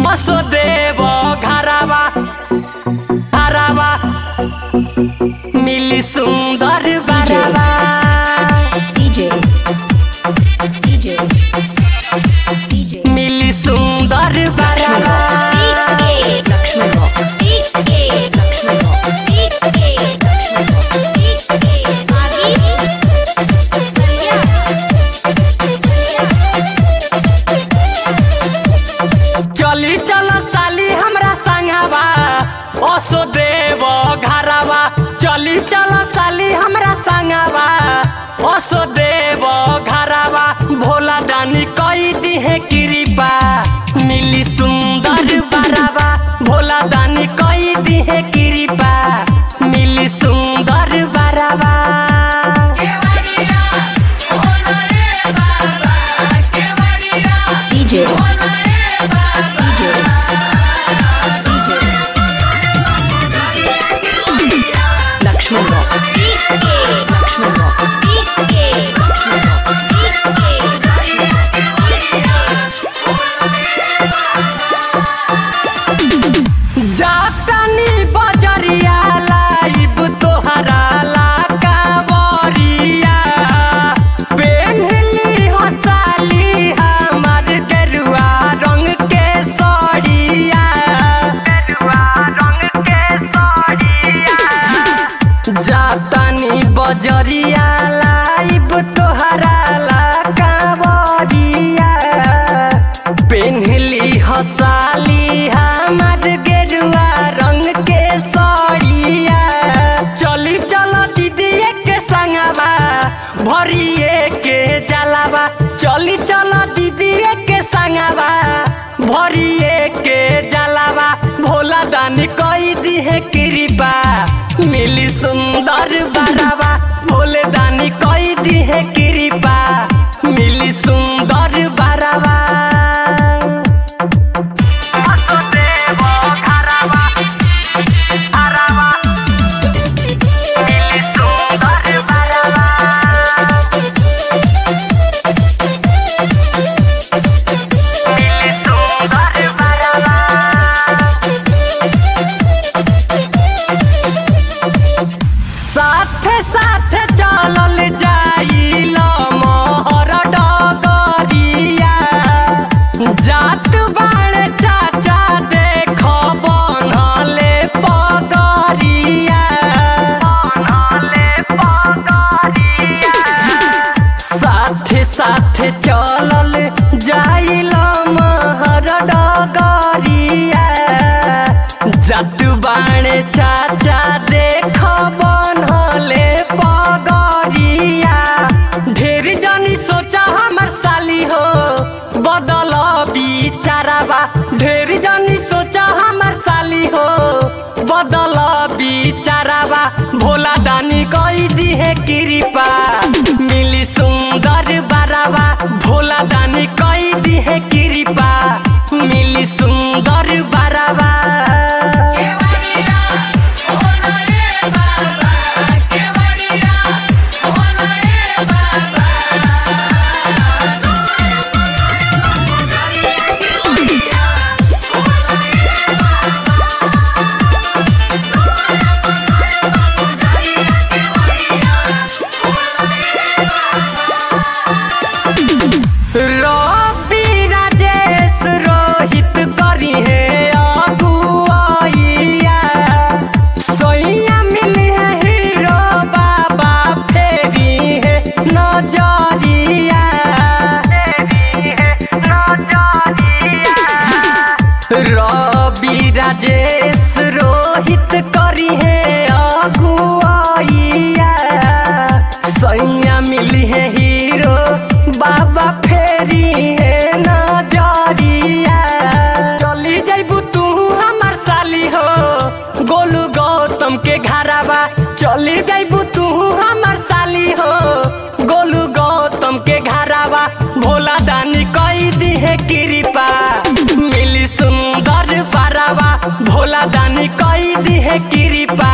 वसुदेव घरवा घरवा मिली सुंदर बरवा मिली सुंदर बरवा चली चल साली हमरा संगवा वसुदेव घरवा चली चल साली हमरा संगवा वसुदेव घरवा भोला दानी कई दिहे कृपा मिली सुंदर बरवा भोला दानी कई दिहे कृपा मिली सुंदर बरवा जातनी बजरिया लाइब तोहरा ला कांवरिया पेन्हली हसाली हमर गेरुआ रंग के साड़िया जातनी बजरिया लाइब तोहरा ला कांवरिया पेन्हली हसाली हमर गेरुआ रंग के साड़िया चली चल दीदी के संगवा भरिए के जलावा चली चल दीदी के संगवा भरिए के जलावा भोला दानी कई दिहे कृपा मिली सुंदर बरवा भोले दानी कई दिहे कृपा मिली सुंदर बरवा साथे साथे चलल जाइल मोहर डगरिया जात बाड़े चाचा देख बनले पगरिया साथे साथे चलल जाइल मोहर डगरिया जात बाड़े चाचा देख बनले पगरिया ढेर जनी सोचा हमर साली हो बदल बिचारावा ढेर जनी सोचा हमर साली हो बदल बिचारावा भोला दानी कई दिहे कृपा मिली सुंदर बरवा भोला दानी कई दिहे कृपा मिली सुंदर बरवा रवि राजेश रोहित करी है अगुआइया सोइया मिली है हीरो बाबा फेरी है नजरिया रवि राजेश रोहित करी है अगुआइया सोइया मिली है हीरो बाबा फेरी है नजरिया चली जाइबू तू हमर साली हो गोलू गौतम के घरवा चली जाइबू तू हमर साली हो गोलू गौतम के घरवा भोला दानी कई दिहे कृपा मिली सुंदर बरवा भोला दानी कई दिहे कृपा